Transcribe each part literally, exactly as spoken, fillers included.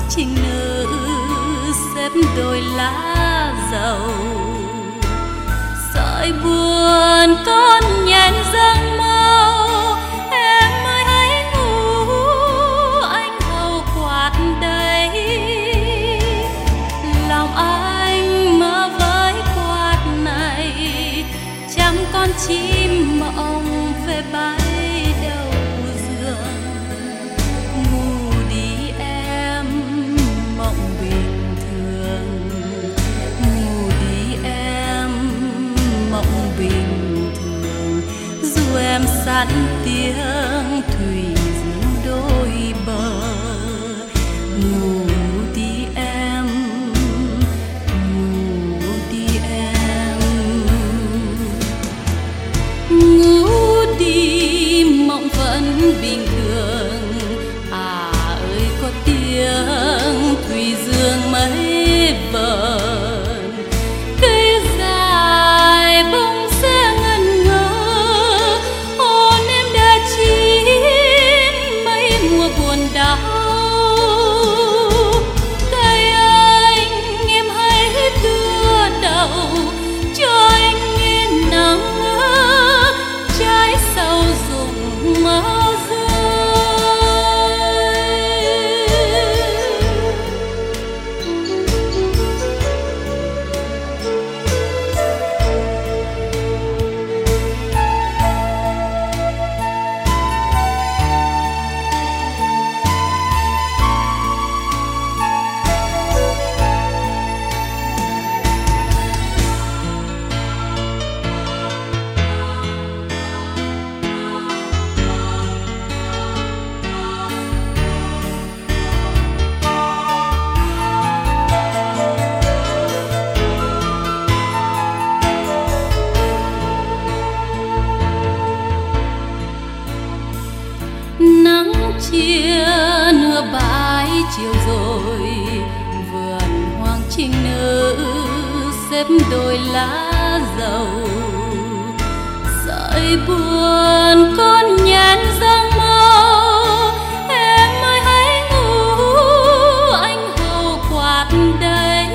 trinh nữ xếp đôi lá dầu, sợi buồn con nhện dâng mau. Em ơi hãy ngủ, anh hầu quạt đây. Lòng anh mơ với quạt này, trăm con chim mộng về bay đầu giường. Ngủ đi em, mộng bình thường. Ngủ đi em, mộng bình thường. Dù em sẵn tiếng thủy dương đôi bờ. Ngủ đi em, ngủ đi em. Ngủ đi mộng vẫn bình thường. À ơi có tiếng thủy dương mấy vần. Cây dài bông sẽ ngân ngơ, hồn em đã chín mấy mùa buồn đau. Tay anh em hãy đưa đầu cho anh nghe nắng ấm, trái sầu rụng máu rơi. Nắng chia nửa bãi chiều rồi, vườn hoàng trinh nữ xếp đôi lá dầu, sợi buồn con nhện dâng mau. Em ơi hãy ngủ, anh hầu quạt đây.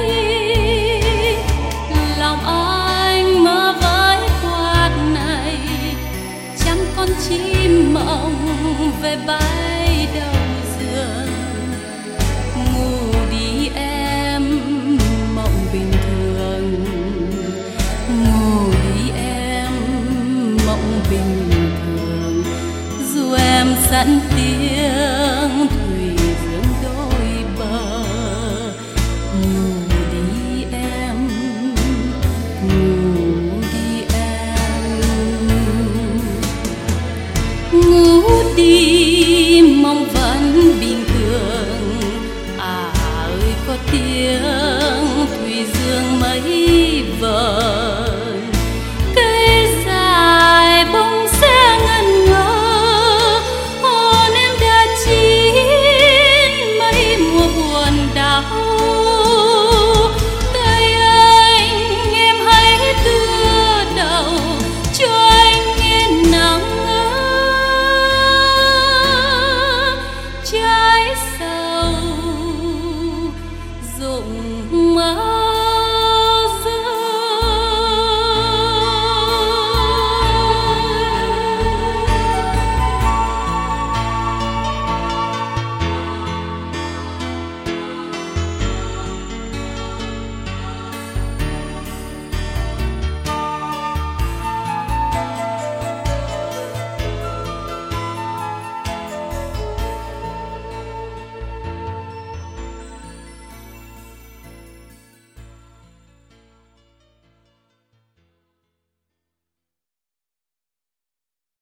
Lòng anh mơ với quạt này, trăm con chim mộng về bay đầu giường. Ngủ đi em, mộng bình thường. Ngủ đi em, mộng bình thường. Dù em sẵn tiếng thủy dương đôi bờ. Ngủ đi em, ngủ đi em. Ngủ đi mong vẫn bình thường. À ơi có tiếng thủy dương mấy vần.